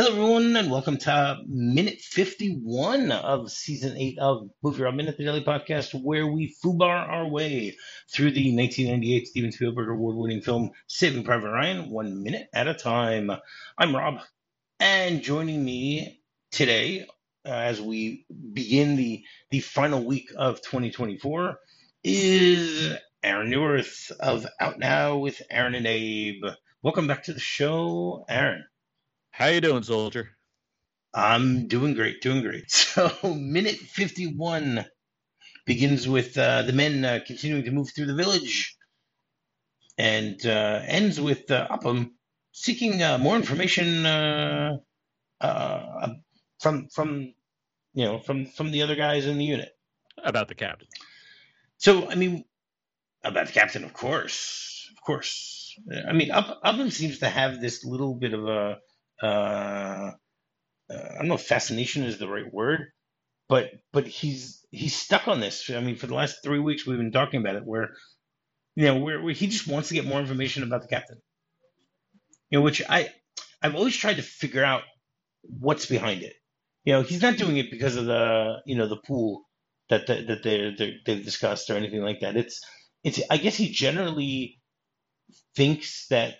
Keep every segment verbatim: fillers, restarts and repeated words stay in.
Hello, everyone, and welcome to minute fifty-one of season eight of Movie Rob Minute, the Daily Podcast, where we foobar our way through the nineteen ninety-eight Steven Spielberg award-winning film Saving Private Ryan, one minute at a time. I'm Rob, and joining me today uh, as we begin the, the final week of twenty twenty-four is Aaron Newirth of Out Now with Aaron and Abe. Welcome back to the show, Aaron. How you doing, soldier? I'm doing great, doing great. So, minute fifty-one begins with uh, the men uh, continuing to move through the village and uh, ends with uh, Upham seeking uh, more information uh, uh, from from you know from from the other guys in the unit about the captain. So, I mean, about the captain, of course, of course. I mean, Up, Upham seems to have this little bit of a. Uh, Uh, I don't know if fascination is the right word, but but he's he's stuck on this. I mean, for the last three weeks we've been talking about it, where you know where, where he just wants to get more information about the captain. You know, which I I've always tried to figure out what's behind it. You know, he's not doing it because of the you know the pool that the, that they they they've discussed or anything like that. It's it's I guess he generally thinks that.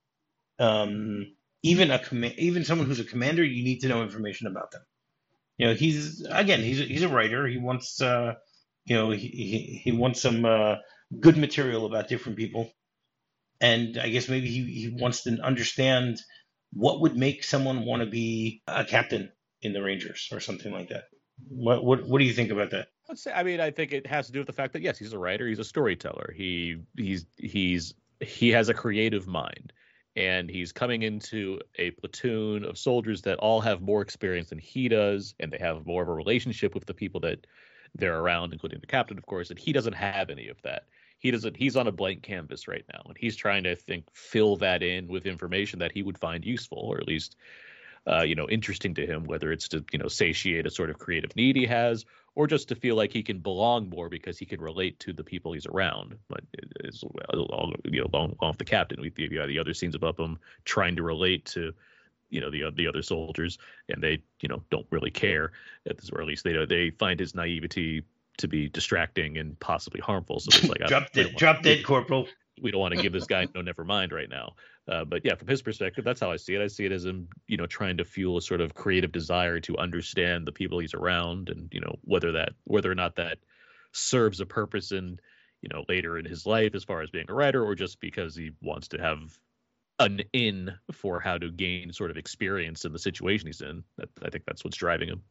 Um, even a comm- even someone who's a commander, you need to know information about them. You know, he's again, he's a, he's a writer. He wants, uh, you know, he he, he wants some uh, good material about different people, and I guess maybe he, he wants to understand what would make someone want to be a captain in the Rangers or something like that. What what what do you think about that? Let's say, I mean, I think it has to do with the fact that yes, he's a writer, he's a storyteller, he he's he's he has a creative mind. And he's coming into a platoon of soldiers that all have more experience than he does, and they have more of a relationship with the people that they're around, including the captain, of course. And he doesn't have any of that. He doesn't. He's on a blank canvas right now, and he's trying to I think fill that in with information that he would find useful, or at least, uh, you know, interesting to him. Whether it's to you know satiate a sort of creative need he has, or just to feel like he can belong more because he can relate to the people he's around. But it's all, you know, along, along with the captain, we the, the other scenes of Upham trying to relate to, you know, the the other soldiers, and they, you know, don't really care at this, or at least they they find his naivety to be distracting and possibly harmful. So it's like, drop dead, drop dead, Corporal. We don't want to give this guy no never mind right now. Uh, but yeah, from his perspective, that's how I see it. I see it as him, you know, trying to fuel a sort of creative desire to understand the people he's around, and you know whether that whether or not that serves a purpose in you know later in his life as far as being a writer, or just because he wants to have an in for how to gain sort of experience in the situation he's in. That, I think that's what's driving him.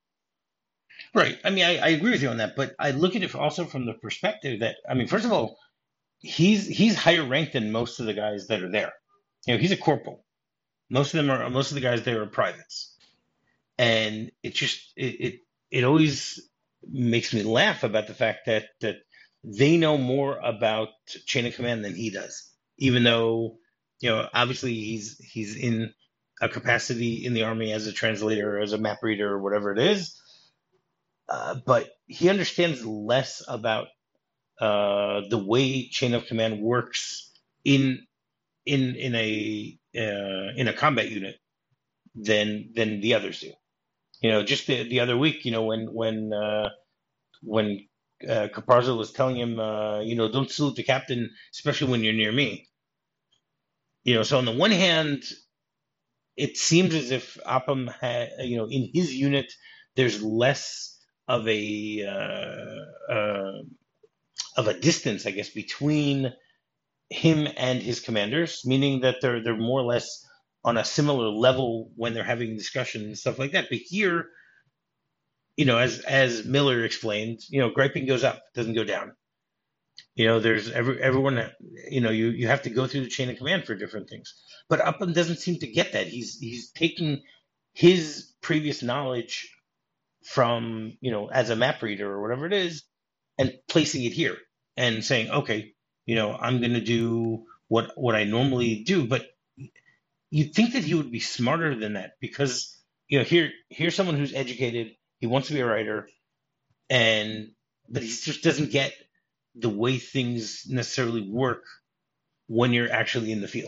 Right. I mean, I, I agree with you on that, but I look at it also from the perspective that, I mean, first of all, he's he's higher ranked than most of the guys that are there. You know, he's a corporal. Most of them are most of the guys there are privates, and it just it it, it always makes me laugh about the fact that that they know more about chain of command than he does, even though you know obviously he's he's in a capacity in the army as a translator, as a map reader, or whatever it is. Uh, but he understands less about uh, the way chain of command works in in in a uh, in a combat unit than than the others do. You know, just the, the other week, you know, when when uh, when uh, Caparzo was telling him, uh, you know, don't salute the captain, especially when you're near me. You know, so on the one hand, it seems as if Upham had, you know, in his unit, there's less of a uh, uh, of a distance, I guess, between him and his commanders, meaning that they're they're more or less on a similar level when they're having discussions and stuff like that. But here, you know, as as Miller explained, you know, griping goes up, doesn't go down. You know, there's every everyone, you know, you, you have to go through the chain of command for different things. But Upham doesn't seem to get that. He's he's taking his previous knowledge from, you know, as a map reader or whatever it is, and placing it here and saying, okay, you know, I'm going to do what what I normally do. But you'd think that he would be smarter than that, because, you know, here here's someone who's educated. He wants to be a writer, and but he just doesn't get the way things necessarily work when you're actually in the field.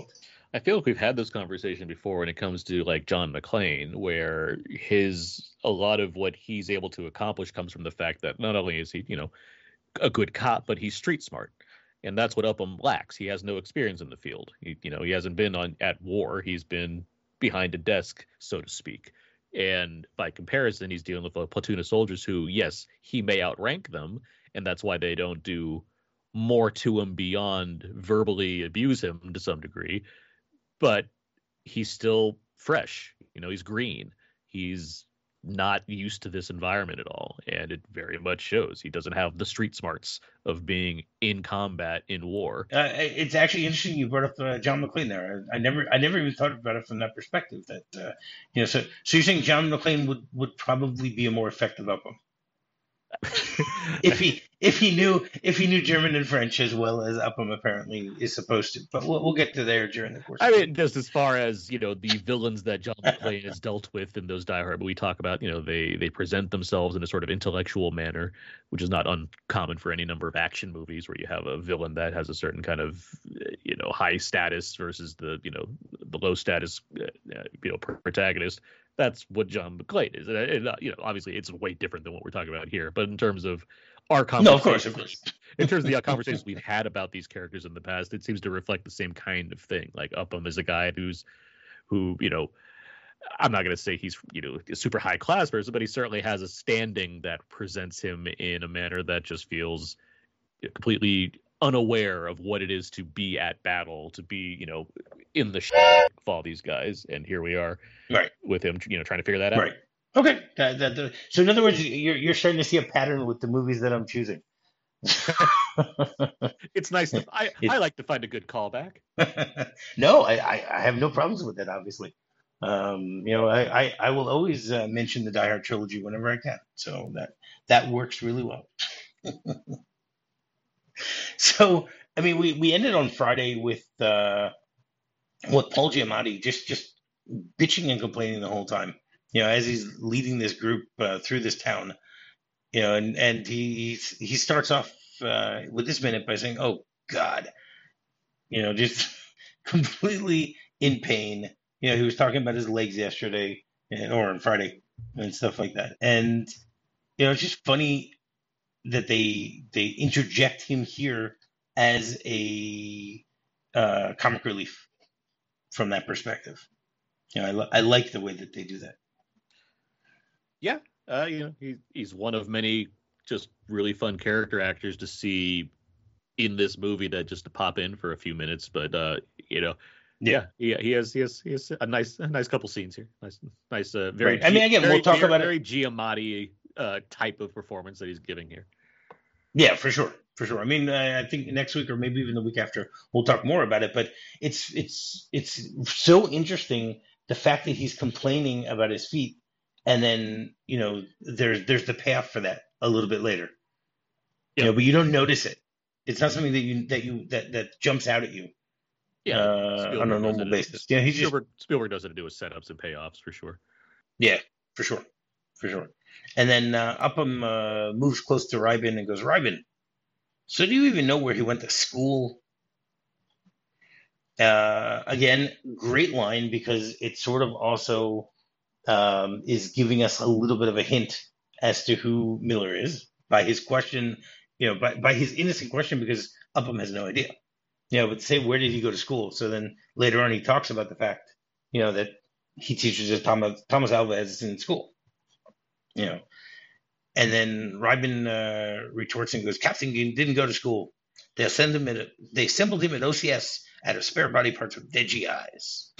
I feel like we've had this conversation before when it comes to like John McClane, where his a lot of what he's able to accomplish comes from the fact that not only is he, you know, a good cop, but he's street smart. And that's what Upham lacks. He has no experience in the field. He, you know, he hasn't been on at war. He's been behind a desk, so to speak. And by comparison, he's dealing with a platoon of soldiers who, yes, he may outrank them, and that's why they don't do more to him beyond verbally abuse him to some degree. But he's still fresh. You know, he's green. He's not used to this environment at all, and it very much shows. He doesn't have the street smarts of being in combat in war. Uh, it's actually interesting you brought up uh, John McClane there. I, I never, I never even thought about it from that perspective. That uh, you know, so so you're saying John McClane would, would probably be a more effective Upham if he if he knew if he knew German and French as well as Upham apparently is supposed to. But we'll, we'll get to there during the course. I mean, just as far as, you know, the villains that John McClane has dealt with in those Die Hard, but we talk about, you know, they they present themselves in a sort of intellectual manner, which is not uncommon for any number of action movies where you have a villain that has a certain kind of, you know, high status versus the, you know, the low status, uh, you know, protagonist. That's what John McClane is. And, and, you know, obviously it's way different than what we're talking about here. But in terms of our conversations, no, of course, of course. in terms of the conversations we've had about these characters in the past, it seems to reflect the same kind of thing. Like Upham is a guy who's, who, you know, I'm not going to say he's, you know, a super high class person, but he certainly has a standing that presents him in a manner that just feels completely unaware of what it is to be at battle, to be, you know, in the shit of all these guys. And here we are, right, with him, you know, trying to figure that out. Right. Okay. That, that, that, so in other words, you're you're starting to see a pattern with the movies that I'm choosing. It's nice. To, I I like to find a good callback. No, I, I, I have no problems with that. Obviously, um, you know, I I, I will always uh, mention the Die Hard trilogy whenever I can. So that that works really well. So I mean, we, we ended on Friday with uh, with Paul Giamatti just just bitching and complaining the whole time. You know, as he's leading this group uh, through this town. You know, and, and he he starts off uh, with this minute by saying, "Oh God," you know, just completely in pain. You know, he was talking about his legs yesterday and, or on Friday and stuff like that. And you know, it's just funny that they they interject him here as a uh, comic relief from that perspective. You know, I, li- I like the way that they do that. Yeah. Uh, you know, he, he's one of many just really fun character actors to see in this movie that just to pop in for a few minutes. But, uh, you know, yeah, yeah, he, he has he has he has a nice a nice couple scenes here. Nice, nice, uh, very. Right. I mean, again, very, we'll talk very, about very it. Giamatti uh, type of performance that he's giving here. Yeah, for sure, for sure. I mean, I think next week or maybe even the week after, we'll talk more about it. But it's it's it's so interesting the fact that he's complaining about his feet. And then, you know, there's there's the payoff for that a little bit later. You know, but you don't notice it. It's not something that you that you that, that jumps out at you. Yeah, uh, on a normal basis. Yeah, he's Spielberg, just Spielberg does it to do with setups and payoffs for sure. Yeah, for sure, for sure. And then uh, Upham uh, moves close to Reiben and goes, "Reiben, so do you even know where he went to school?" Uh, again, great line because it sort of also. Um, is giving us a little bit of a hint as to who Miller is by his question, you know, by, by his innocent question, because Upham has no idea. You know, but say, where did he go to school? So then later on, he talks about the fact, you know, that he teaches at Thomas, Thomas Alva in school, you know. And then Reiben uh, retorts and goes, "Captain didn't go to school. They send him at, they assembled him at O C S out of spare body parts with dead G Is."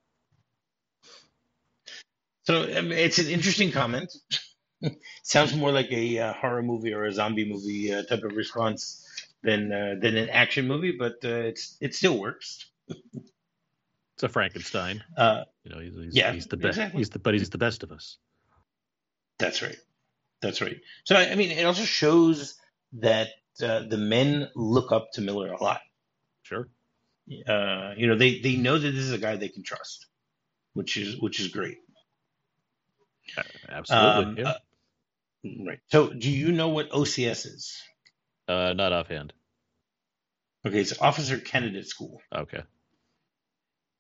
So I mean, it's an interesting comment. Sounds more like a uh, horror movie or a zombie movie uh, type of response than uh, than an action movie, but uh, it's it still works. It's a Frankenstein. Uh, you know, he's, he's, yeah, he's the best. Exactly. He's the but he's the best of us. That's right. That's right. So I mean, it also shows that uh, the men look up to Miller a lot. Sure. Uh, you know, they they know that this is a guy they can trust, which is which is great. Absolutely. Um, yeah. uh, right. So, do you know what O C S is? Uh, not offhand. Okay, it's Officer Candidate School. Okay.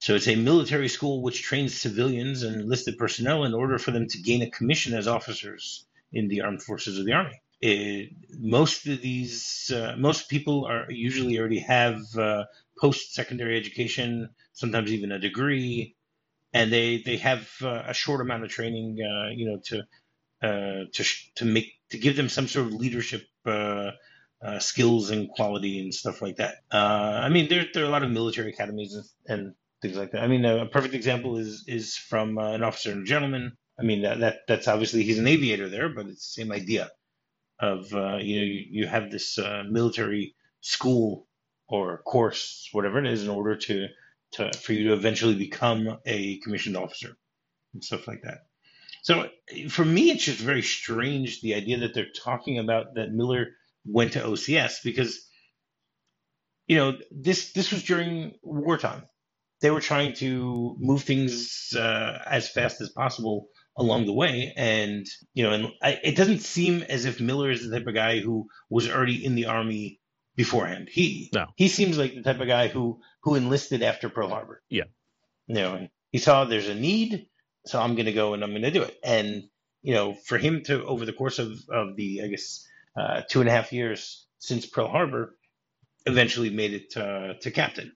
So it's a military school which trains civilians and enlisted personnel in order for them to gain a commission as officers in the armed forces of the Army. It, most of these, uh, most people are usually already have uh, post-secondary education, sometimes even a degree, and they they have uh, a short amount of training, uh, you know, to uh, to to make to give them some sort of leadership uh, uh, skills and quality and stuff like that. Uh, I mean, there there are a lot of military academies and, and things like that. I mean, a perfect example is is from uh, an officer and a gentleman. I mean, that, that that's obviously he's an aviator there, but it's the same idea of uh, you know you, you have this uh, military school or course, whatever it is, in order to to for you to eventually become a commissioned officer and stuff like that. So for me, it's just very strange the idea that they're talking about that Miller went to O C S because you know this this was during wartime. They were trying to move things uh, as fast as possible along the way, and you know, and I, it doesn't seem as if Miller is the type of guy who was already in the Army beforehand. He No. he seems like the type of guy who who enlisted after Pearl Harbor. Yeah. You know, he saw there's a need, so I'm going to go and I'm going to do it. And you know, for him to over the course of of the I guess uh, two and a half years since Pearl Harbor, eventually made it uh, to captain.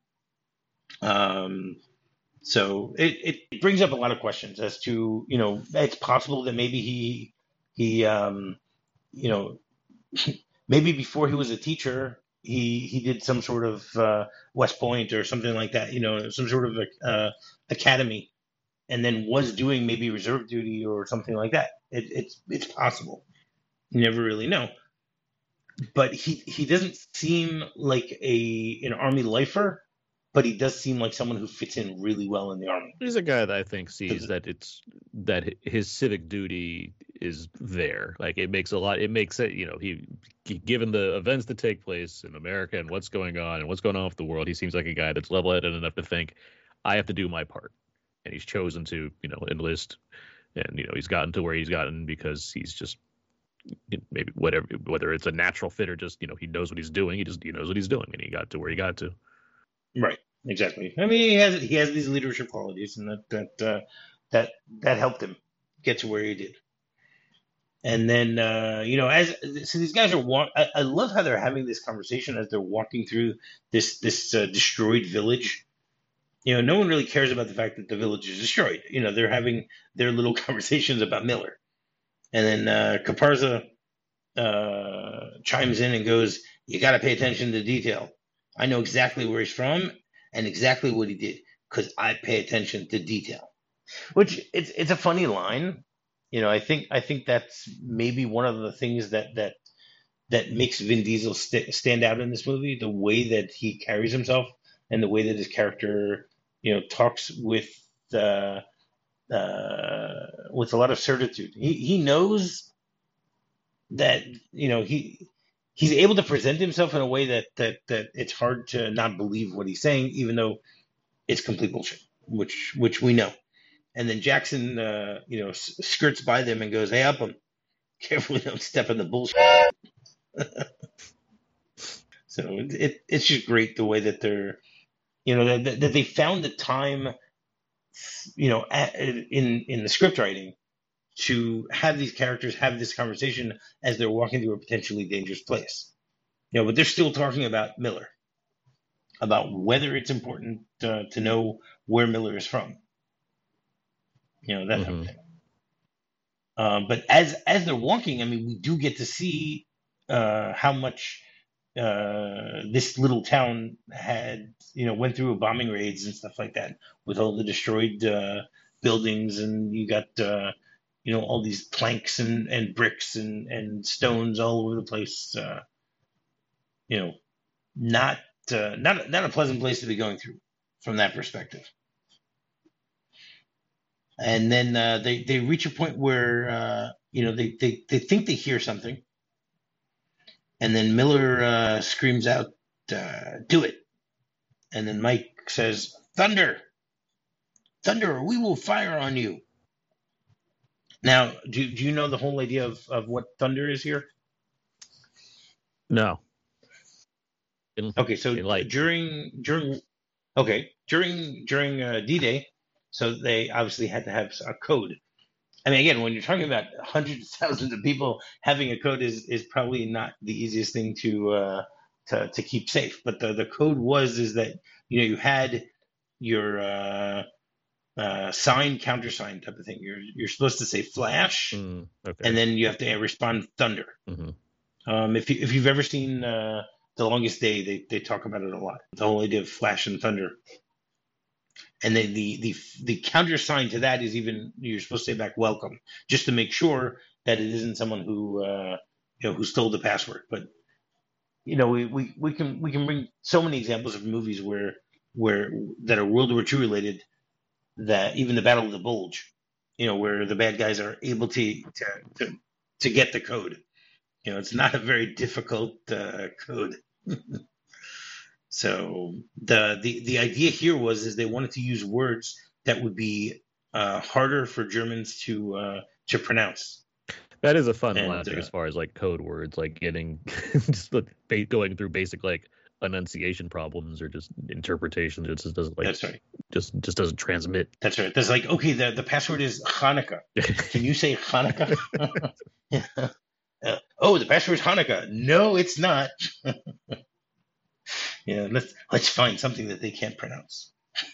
Um, so it, it brings up a lot of questions as to, you know, it's possible that maybe he, he, um, you know, maybe before he was a teacher, he, he did some sort of uh, West Point or something like that, you know, some sort of uh, academy, and then was doing maybe reserve duty or something like that. It, it's it's possible. You never really know. But he, he doesn't seem like a an Army lifer, but he does seem like someone who fits in really well in the Army. He's a guy that I think sees that it's that his civic duty is there. Like it makes a lot. It makes it. You know, he given the events that take place in America and what's going on and what's going on with the world, he seems like a guy that's level-headed enough to think, I have to do my part, and he's chosen to you know enlist, and you know he's gotten to where he's gotten because he's just maybe whatever whether it's a natural fit or just you know he knows what he's doing. He just he knows what he's doing, and he got to where he got to. Right, exactly. I mean, he has he has these leadership qualities, and that that uh, that that helped him get to where he did. And then uh, you know, as so these guys are walk. I, I love how they're having this conversation as they're walking through this this uh, destroyed village. You know, no one really cares about the fact that the village is destroyed. You know, they're having their little conversations about Miller, and then uh, Caparza uh, chimes in and goes, "You got to pay attention to detail. I know exactly where he's from and exactly what he did because I pay attention to detail." Which it's it's a funny line, you know. I think I think that's maybe one of the things that that that makes Vin Diesel st- stand out in this movie, the way that he carries himself and the way that his character, you know, talks with uh, uh, with a lot of certitude. He he knows that you know he. He's able to present himself in a way that, that that it's hard to not believe what he's saying, even though it's complete bullshit, which which we know. And then Jackson, uh, you know, s- skirts by them and goes, "Hey, up them! Carefully, don't step in the bullshit." So it, it it's just great the way that they're, you know, that, that they found the time, you know, at, in in the script writing to have these characters have this conversation as they're walking through a potentially dangerous place. You know, but they're still talking about Miller, about whether it's important uh, to know where Miller is from. You know, that type Mm-hmm. of thing. Um, but as as they're walking, I mean, we do get to see uh, how much uh, this little town had, you know, went through bombing raids and stuff like that, with all the destroyed uh, buildings, and you got, uh, you know, all these planks and, and bricks and, and stones all over the place. Uh, you know, not uh, not not a pleasant place to be going through from that perspective. And then uh, they they reach a point where uh, you know they, they they think they hear something, and then Miller uh, screams out, uh, "Do it!" And then Mike says, "Thunder, thunder, or we will fire on you." Now, do do you know the whole idea of, of what thunder is here? No. In, Okay, so in like during during Okay, during during uh, D-Day, so they obviously had to have a code. I mean, again, when you're talking about hundreds of thousands of people, having a code is, is probably not the easiest thing to uh, to to keep safe. But the, the code was is that you know you had your uh, uh, sign countersign type of thing. You're you're supposed to say flash, Mm, okay. and then you have to respond thunder. Mm-hmm. Um, if you if you've ever seen uh, The Longest Day, they they talk about it a lot. The whole idea of flash and thunder. And then the the the countersign to that is even you're supposed to say back welcome, just to make sure that it isn't someone who uh, you know who stole the password. But you know we, we, we can we can bring so many examples of movies where where that are World War Two related, that even the Battle of the Bulge, you know, where the bad guys are able to to to, to get the code. You know, it's not a very difficult uh, code. So the, the the idea here was is they wanted to use words that would be uh, harder for Germans to uh, to pronounce. That is a fun And logic uh, as far as like code words, like getting just like, ba- going through basic like enunciation problems or just interpretation. It just doesn't like that's right. just just doesn't transmit. That's right. That's like okay. The the password is Hanukkah. Can you say Hanukkah? Yeah. Uh, oh, the password is Hanukkah. No, it's not. Yeah, let's let's find something that they can't pronounce.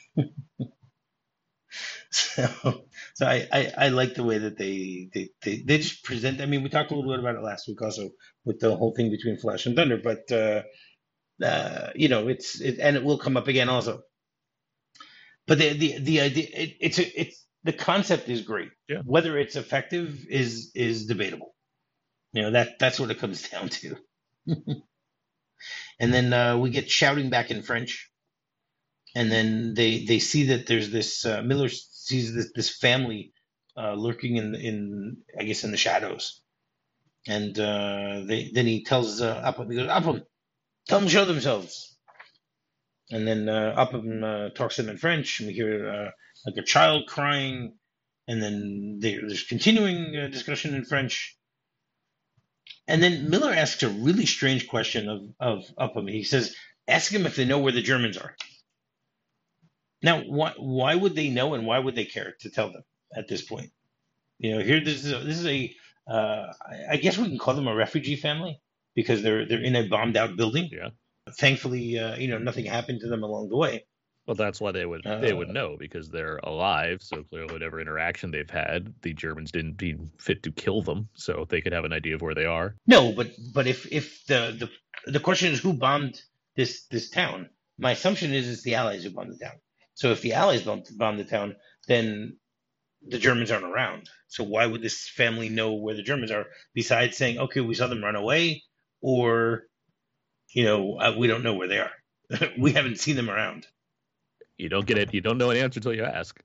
So, so I, I, I like the way that they, they, they, they just present. I mean, we talked a little bit about it last week also with the whole thing between Flash and Thunder, but uh, uh, you know, it's it, and it will come up again also. But the the the idea it, it's a, it's the concept is great. Yeah. Whether it's effective is is debatable. You know that that's what it comes down to. And then uh, we get shouting back in French. And then they they see that there's this uh, Miller sees this this family uh, lurking in in I guess in the shadows, and uh, they then he tells uh, Upham, he goes, Upham, tell them to show themselves. And then uh, Upham uh, talks to them in French, and we hear uh, like a child crying, and then they, there's continuing uh, discussion in French. And then Miller asks a really strange question of of Upham. He says, "Ask them if they know where the Germans are." Now, why why would they know and why would they care to tell them at this point? You know, here this is a, this is a uh, I guess we can call them a refugee family because they're they're in a bombed out building. Yeah. Thankfully, uh, you know, nothing happened to them along the way. Well, that's why they would Uh, they would know because they're alive. So clearly, whatever interaction they've had, the Germans didn't deem fit to kill them, so they could have an idea of where they are. No, but but if if the the the question is who bombed this this town, my assumption is it's the Allies who bombed the town. So if the Allies bombed, bombed the town, then the Germans aren't around. So why would this family know where the Germans are besides saying, okay, we saw them run away, or, you know, uh, we don't know where they are. We haven't seen them around. You don't get it. You don't know an answer until you ask.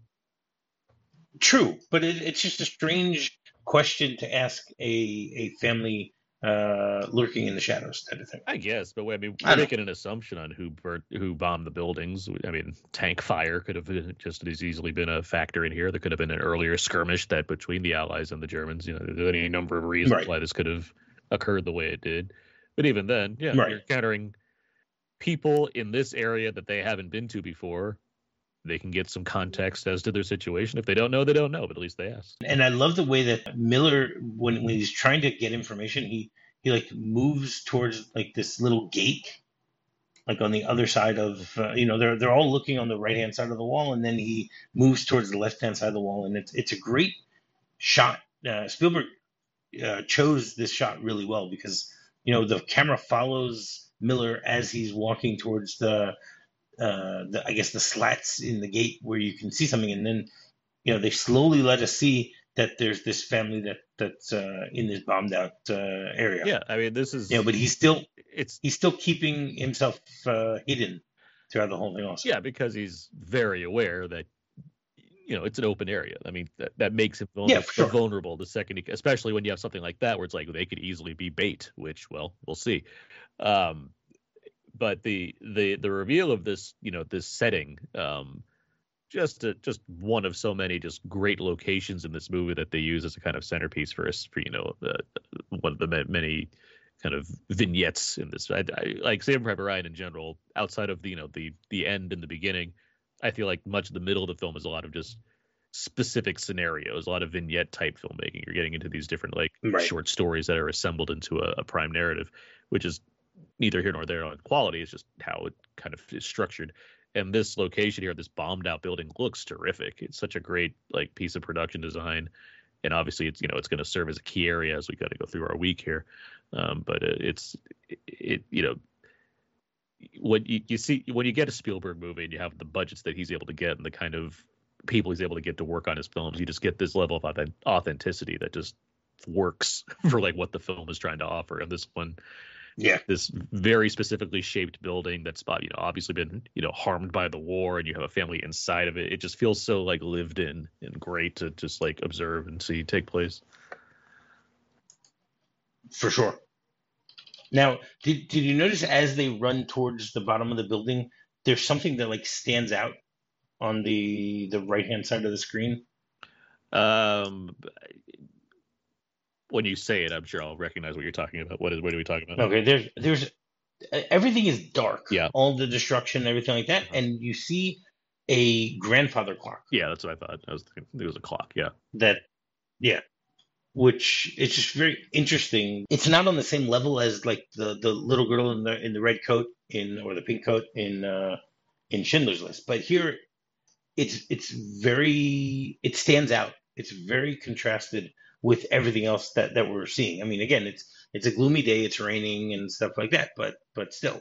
True, but it, it's just a strange question to ask a a family uh, lurking in the shadows type of thing. I guess, but I mean, I we're don't- making an assumption on who burnt, who bombed the buildings. I mean, tank fire could have been just as easily been a factor in here. There could have been an earlier skirmish that between the Allies and the Germans. You know, there's any number of reasons Right. why this could have occurred the way it did. But even then, yeah, Right. you're encountering people in this area that they haven't been to before. They can get some context as to their situation. If they don't know, they don't know, but at least they ask. And I love the way that Miller, when when he's trying to get information, he he like moves towards like this little gate, like on the other side of uh, you know they're they're all looking on the right hand side of the wall, and then he moves towards the left hand side of the wall, and it's it's a great shot. Uh, Spielberg uh, chose this shot really well because you know the camera follows Miller as he's walking towards the uh, the I guess the slats in the gate where you can see something, and then you know they slowly let us see that there's this family that that's uh, in this bombed out uh, area. Yeah, I mean, this is You know, but he's still it's he's still keeping himself uh, hidden throughout the whole thing. Also, yeah, because he's very aware that you know it's an open area. I mean, that, that makes him vulnerable, Yeah, for sure. vulnerable the second, he, especially when you have something like that where it's like they could easily be bait, which well, we'll see. Um, but the the the reveal of this, you know, this setting, um, just a, just one of so many just great locations in this movie that they use as a kind of centerpiece for us for you know uh, one of the ma- many kind of vignettes in this. I, I like Saving Private Ryan in general. Outside of the you know the the end and the beginning, I feel like much of the middle of the film is a lot of just specific scenarios, a lot of vignette type filmmaking. You're getting into these different like Right. short stories that are assembled into a, a prime narrative, which is neither here nor there on quality. It's just how it kind of is structured. And this location here, this bombed out building, looks terrific. It's such a great like piece of production design, and obviously it's you know it's going to serve as a key area as we got to go through our week here. Um, but it, it's it, it you know when you, you see when you get a Spielberg movie and you have the budgets that he's able to get and the kind of people he's able to get to work on his films, you just get this level of authentic- authenticity that just works for like what the film is trying to offer. And this one, Yeah. this very specifically shaped building that's you know obviously been you know harmed by the war, and you have a family inside of it. It just feels so like lived in and great to just like observe and see take place. For sure. Now, did did you notice as they run towards the bottom of the building, there's something that like stands out on the the right hand side of the screen? Um, when you say it, I'm sure I'll recognize what you're talking about. What is what are we talking about? Okay, there's there's everything is dark. Yeah. All the destruction, everything like that, Uh-huh. and you see a grandfather clock. Yeah, that's what I thought. I was thinking it was a clock. Yeah. That, yeah, which is just very interesting. It's not on the same level as like the, the little girl in the in the red coat in or the pink coat in uh, in Schindler's List, but here it's it's very it stands out. It's very contrasted with everything else that, that we're seeing. I mean, again, it's it's a gloomy day, it's raining and stuff like that, but but still,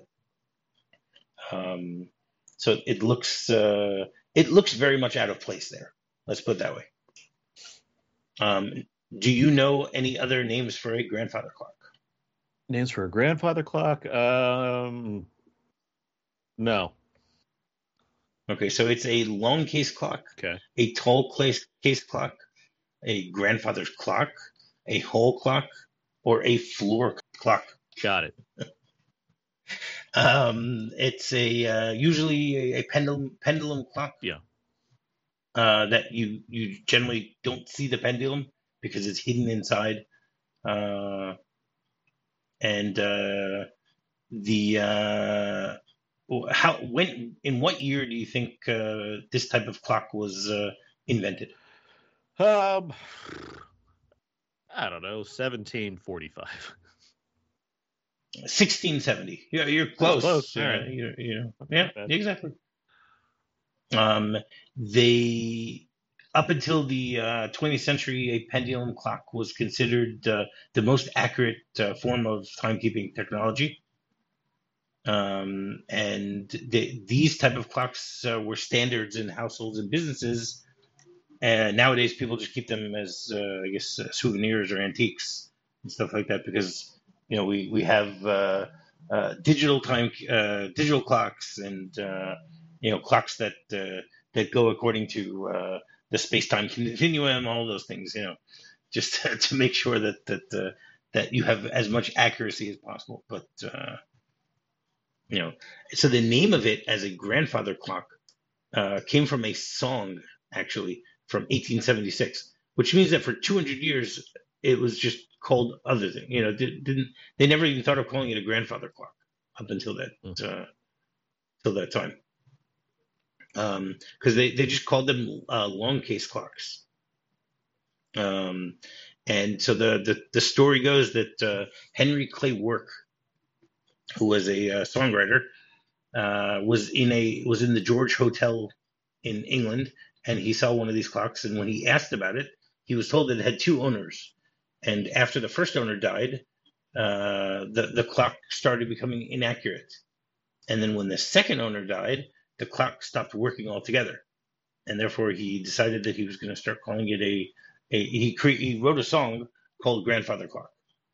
um, so it looks uh, it looks very much out of place there. Let's put it that way. Um, do you know any other names for a grandfather clock? Names for a grandfather clock? Um, no. Okay, so it's a long case clock, Okay. a tall case case clock, a grandfather's clock, a hall clock, or a floor clock. Got it. Um, it's a uh, usually a, a pendulum pendulum clock. Yeah. Uh, that you you generally don't see the pendulum because it's hidden inside. Uh, and uh, the uh, how when in what year do you think uh, this type of clock was uh, invented? Um, I don't know, seventeen forty-five. sixteen seventy. You're, you're close. Close. Uh, All right. you're, you yeah, Not bad. exactly. Um, they up until the uh, twentieth century, a pendulum clock was considered uh, the most accurate uh, form of timekeeping technology. Um, and they, these type of clocks uh, were standards in households and businesses. And nowadays, people just keep them as, uh, I guess, uh, souvenirs or antiques and stuff like that because you know we we have uh, uh, digital time, uh, digital clocks, and uh, you know clocks that uh, that go according to uh, the space-time continuum, all those things. You know, just to, to make sure that that uh, that you have as much accuracy as possible. But uh, you know, so the name of it as a grandfather clock uh, came from a song actually from eighteen seventy-six, which means that for two hundred years it was just called other thing. You know, did, didn't they never even thought of calling it a grandfather clock up until that Mm. uh, till that time, because um, they they just called them uh, long case clocks. Um, and so the, the the story goes that uh, Henry Clay Work, who was a uh, songwriter, uh, was in a was in the George Hotel in England, and he saw one of these clocks. And when he asked about it, he was told that it had two owners. And after the first owner died, uh, the the clock started becoming inaccurate. And then when the second owner died, the clock stopped working altogether. And therefore, he decided that he was going to start calling it a a he cre- he wrote a song called Grandfather Clock.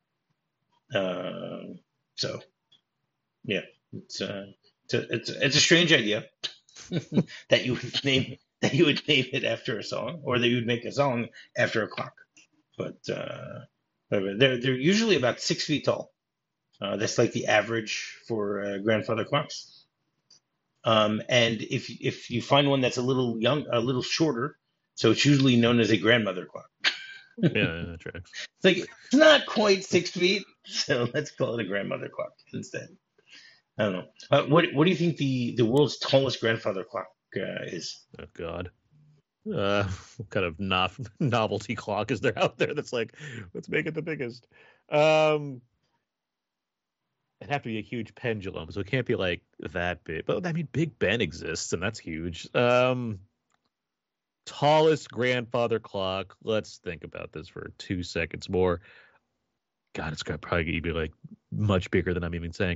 Uh, so, yeah, it's uh, it's a, it's a, it's a strange idea that you would name that you would name it after a song, or that you would make a song after a clock. But uh, they're they're usually about six feet tall. Uh, that's like the average for uh, grandfather clocks. Um, and if if you find one that's a little young, a little shorter, so it's usually known as a grandmother clock. Yeah, that tracks. It's like it's not quite six feet, So let's call it a grandmother clock instead. I don't know. Uh, what What do you think the the world's tallest grandfather clock uh, is? Oh God. Uh, what kind of no- novelty clock is there out there that's like, let's make it the biggest? Um, it'd have to be a huge pendulum, so it can't be like that big. But I mean, Big Ben exists, and that's huge. Um, tallest grandfather clock. Let's think about this for two seconds more. God, it's got probably be like much bigger than I'm even saying.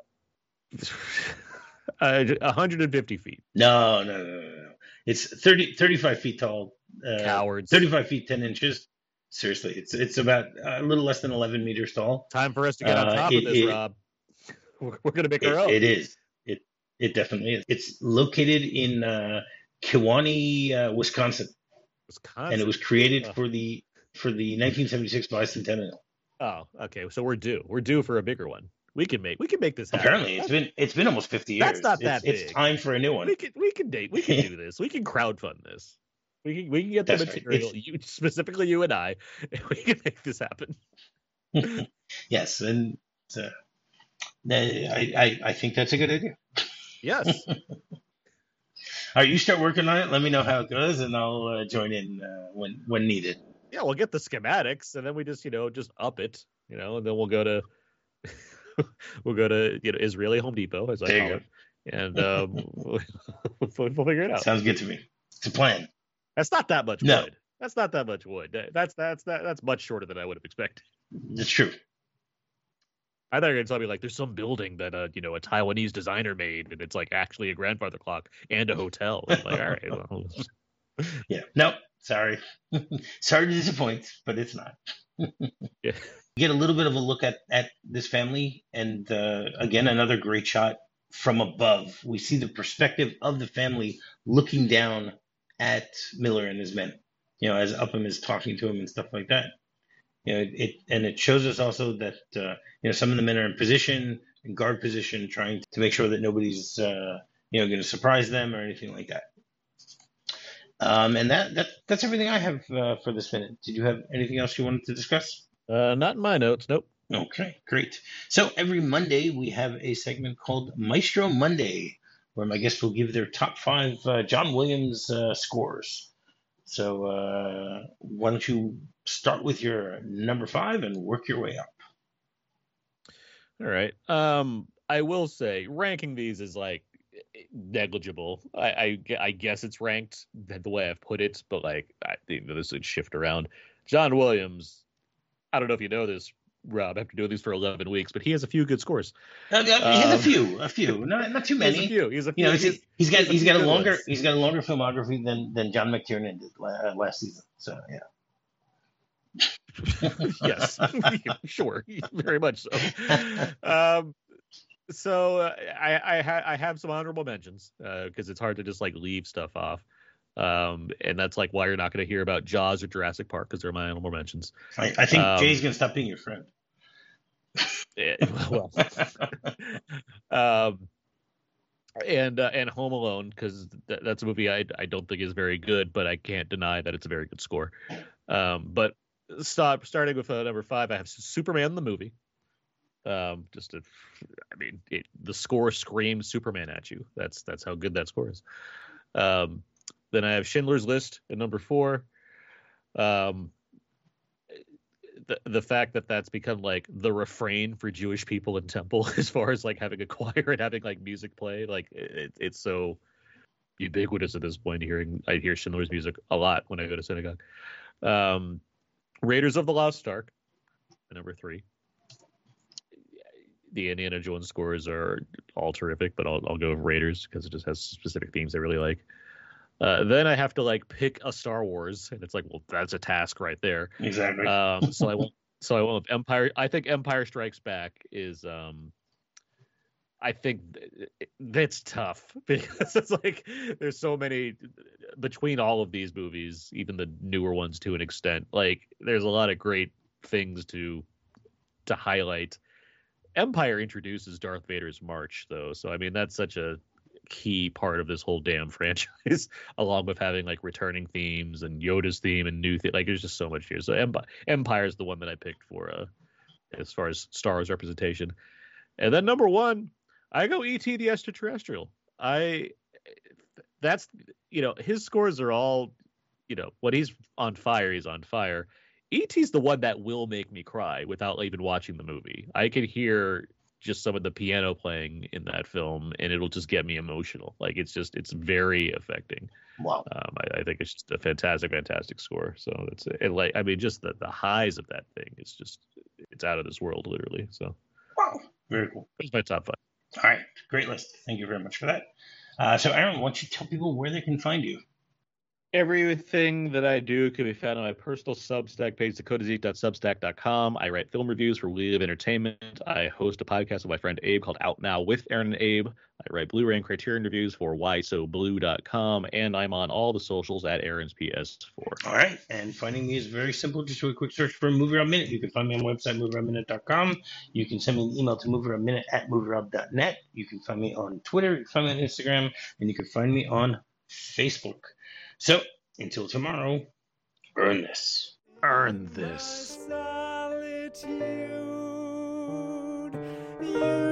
uh, one hundred fifty feet. No, no, no, no, no. It's thirty, thirty-five feet tall. Uh, Cowards. thirty-five feet, ten inches. Seriously, it's it's about a little less than eleven meters tall. Time for us to get on Uh, top it, of this, it, Rob. We're, we're going to make it, our own. it is. It it definitely is. It's located in uh, Kewaunee, uh, Wisconsin, Wisconsin. and it was created Oh. for the for the nineteen seventy-six bicentennial. Oh, okay. So we're due. We're due for a bigger one. We can make we can make this happen. Apparently, it's been it's been almost fifty years. That's not that it's, big. It's time for a new one. We can we can date. We can do this. We can crowdfund this. We can we can get the That's right. material. It's- You specifically you and I, and we can make this happen. Yes, and uh, I, I I think that's a good idea. Yes. All right, you start working on it. Let me know how it goes, and I'll uh, join in uh, when when needed. Yeah, we'll get the schematics, and then we just you know just up it, you know, and then we'll go to we'll go to you know Israeli Home Depot as I There you call go. it, and um, we'll, we'll figure it out. Sounds good to me. It's a plan. That's not that much No. wood. That's not that much wood. That's that's that, that's much shorter than I would have expected. It's true. I thought you were gonna tell me like there's some building that uh you know a Taiwanese designer made, and it's like actually a grandfather clock and a hotel. I'm like, all right, well, Yeah. No, sorry. Sorry to disappoint, but it's not. yeah. Get a little bit of a look at at this family, and uh, again, another great shot from above. We see the perspective of the family looking down at Miller and his men. You know, as Upham is talking to him and stuff like that. You know, it, it and it shows us also that uh, you know some of the men are in position, in guard position, trying to make sure that nobody's uh, you know going to surprise them or anything like that. Um, and that, that that's everything I have uh, for this minute. Did you have anything else you wanted to discuss? Uh, not in my notes. Nope. Okay, great. So every Monday we have a segment called Maestro Monday, where my guests will give their top five uh, John Williams uh, scores. So uh, why don't you start with your number five and work your way up? All right. Um, I will say ranking these is like negligible. I, I, I guess it's ranked the way I've put it, but like I think this would shift around. John Williams. I don't know if you know this, Rob. After doing these for eleven weeks, but he has a few good scores. Uh, he has Um, a few, a few, not not too He has many. a few. He's a few. You know, he's, he's got he has a he's few got a good longer ones. he's got a longer filmography than than John McTiernan did la- last season. So yeah. Yes, sure, very much so. Um, so uh, I I, ha- I have some honorable mentions because uh, it's hard to just like leave stuff off, um, and that's like why you're not going to hear about Jaws or Jurassic Park because they're my honorable mentions. I, I think Um, Jay's gonna stop being your friend. Eh, well, um, and uh, and Home Alone because th- that's a movie I I don't think is very good, but I can't deny that it's a very good score. Um, but stop starting with uh, number five. I have Superman the movie. Um, just to, I mean, it, the score screams Superman at you. That's that's how good that score is. Um, then I have Schindler's List at number four. Um, the the fact that that's become like the refrain for Jewish people in temple, as far as like having a choir and having like music play, like it, it's so ubiquitous at this point. Hearing I hear Schindler's music a lot when I go to synagogue. Um, Raiders of the Lost Ark, at number three. The Indiana Jones scores are all terrific, but I'll I'll go with Raiders because it just has specific themes I really like. Uh, then I have to like pick a Star Wars, and it's like, well, that's a task right there. Exactly. Um, so I won't. So I won't. Empire. I think Empire Strikes Back is. Um, I think th- that's tough because it's like there's so many between all of these movies, even the newer ones to an extent. Like there's a lot of great things to to highlight. Empire introduces Darth Vader's march, though, so I mean that's such a key part of this whole damn franchise, along with having like returning themes and Yoda's theme and new theme. Like there's just so much here. So Empire Empire is the one that I picked for uh as far as Star Wars representation. And then number one, I go E T the Extraterrestrial. I that's you know his scores are all you know when he's on fire, he's on fire. E T's the one that will make me cry without even watching the movie. I can hear just some of the piano playing in that film, and it'll just get me emotional. Like it's just it's very affecting. Wow. Um, I, I think it's just a fantastic, fantastic score. So it's it, like I mean, just the, the highs of that thing. It's just it's out of this world, literally. So wow, very cool. It's my top five. All right, great list. Thank you very much for that. Uh, so Aaron, why don't you tell people where they can find you? Everything that I do can be found on my personal Substack page, dakota zeke dot substack dot com. I write film reviews for We Live Entertainment. I host a podcast with my friend Abe called Out Now with Aaron and Abe. I write Blu-ray and Criterion reviews for why so blue dot com, and I'm on all the socials at Aaron's P S four. All right, and finding me is very simple. Just do a quick search for Movie Rob Minute. You can find me on the website, movie rob minute dot com. You can send me an email to movie rob minute at movie rob dot net. You can find me on Twitter, you can find me on Instagram, and you can find me on Facebook. So, until tomorrow, earn this. Earn this. Solitude, you